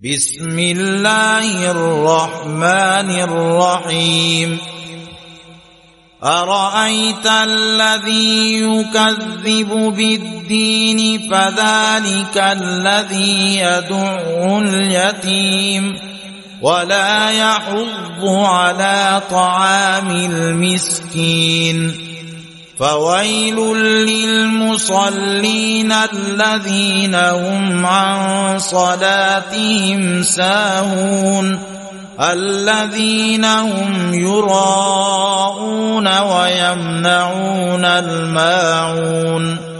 بسم الله الرحمن الرحيم أرأيت الذي يكذب بالدين فذلك الذي يدع اليتيم ولا يحض على طعام المسكين فويل للمصلين الذين هم عن صلاتهم ساهون الذين هم يراءون ويمنعون الماعون